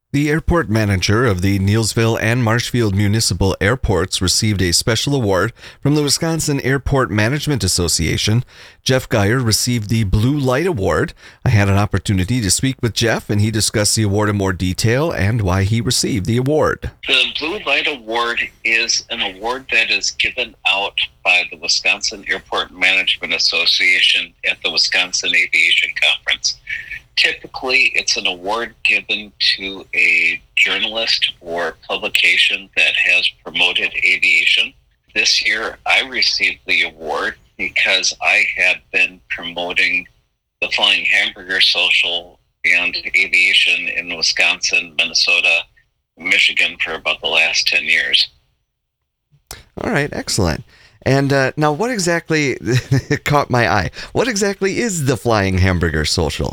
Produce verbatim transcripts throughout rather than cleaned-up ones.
The airport manager of the Neillsville and Marshfield Municipal Airports received a special award from the Wisconsin Airport Management Association. Jeff Geyer received the Blue Light Award. I had an opportunity to speak with Jeff, and he discussed the award in more detail and why he received the award. The Blue Light Award is an award that is given out by the Wisconsin Airport Management Association at the Wisconsin Aviation Conference. Typically, it's an award given to a journalist or publication that has promoted aviation. This year, I received the award because I had been promoting the Flying Hamburger Social and aviation in Wisconsin, Minnesota, Michigan for about the last ten years. All right, excellent. And uh, now what exactly caught my eye? What exactly is the Flying Hamburger Social?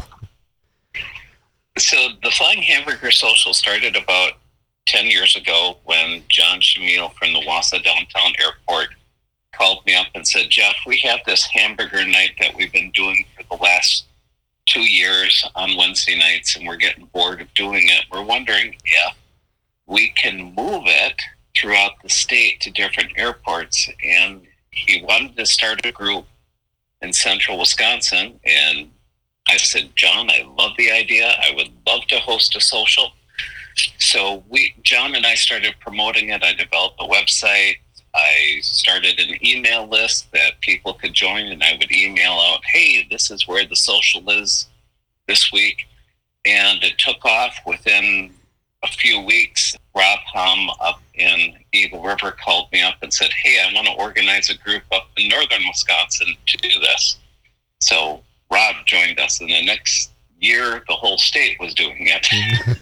So the Flying Hamburger Social started about ten years ago when John Shamil from the Wausau Downtown Airport called me up and said, Jeff, we have this hamburger night that we've been doing for the last two years on Wednesday nights, and we're getting bored of doing it. We're wondering if we can move it throughout the state to different airports. And he wanted to start a group in central Wisconsin, and I said, John, I love the idea. I would love to host a social. So we, John and I started promoting it. I developed a website. I started an email list that people could join, and I would email out, hey, this is where the social is this week. And it took off within a few weeks. Rob Hum up in Eagle River called me up and said, hey, I want to organize a group up in northern Wisconsin to do this. So Rob joined us, and the next year, the whole state was doing it.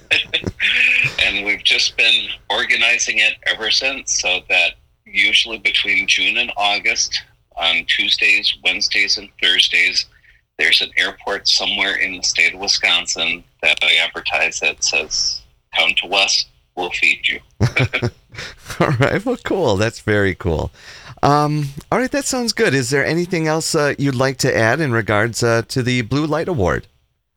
And we've just been organizing it ever since, so that usually between June and August, on Tuesdays, Wednesdays, and Thursdays, there's an airport somewhere in the state of Wisconsin that I advertise that says, come to us, we'll feed you. All right, well, cool. That's very cool. Um, all right, that sounds good. Is there anything else uh, you'd like to add in regards uh, to the Blue Light Award?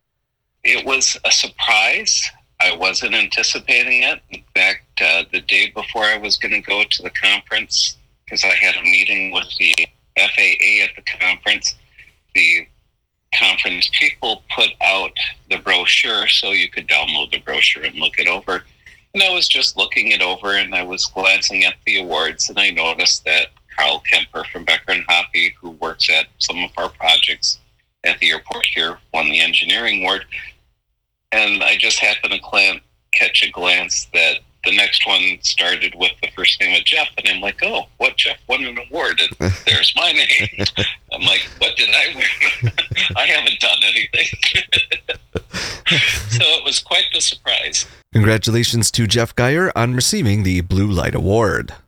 It was a surprise. I wasn't anticipating it. In fact, uh, the day before I was going to go to the conference, because I had a meeting with the F A A at the conference, the conference people put out the brochure so you could download the brochure and look it over. And I was just looking it over, and I was glancing at the awards, and I noticed that Carl Kemper from Becker and Hoppe, who works at some of our projects at the airport here, won the engineering award. And I just happened to glance, catch a glance that the next one started with the first name of Jeff. And I'm like, oh, what, Jeff won an award? And there's my name. I'm like, what did I win? I haven't done anything. So it was quite the surprise. Congratulations to Jeff Geyer on receiving the Blue Light Award.